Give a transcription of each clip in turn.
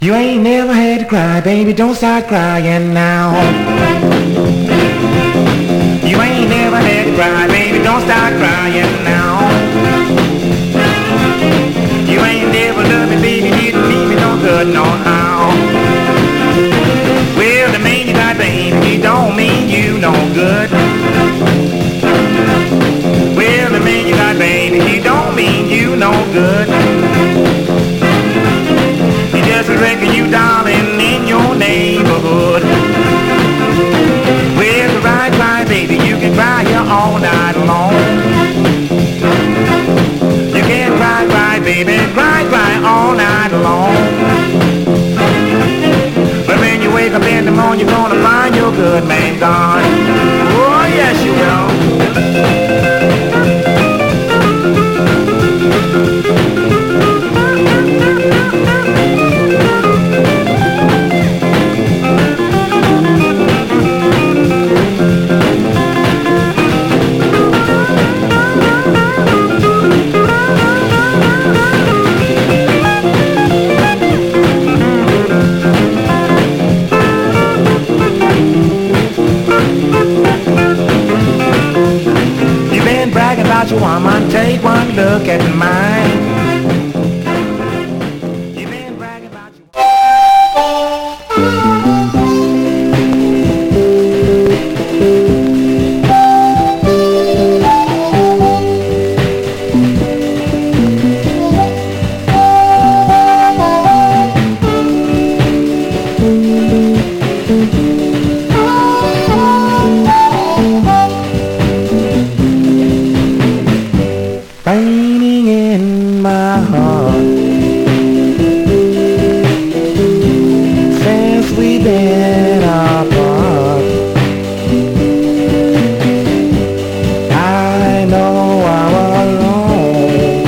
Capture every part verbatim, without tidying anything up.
You ain't never had to cry, baby, don't start crying now. You ain't never had to cry, baby, don't start crying now. You ain't never loved me, baby, didn't mean me no good, no how. Well, the man you got, baby, he don't mean you no good. Well, the man you got, baby, he don't mean you no good. He just reckon you, darling, in your neighborhood. Well, cry, cry, baby, you can cry here all night long. You can cry, cry, baby, cry, cry all night long. But when you wake up in the morning, you're gonna find your good man gone. Oh, yes, you will. About your woman, take one look at mine. You've been bragging about your raining in my heart since we've been apart. I know I'm alone.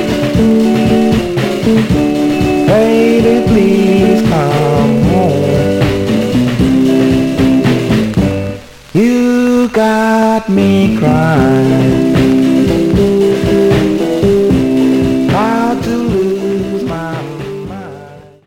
Baby, please come home. You got me crying.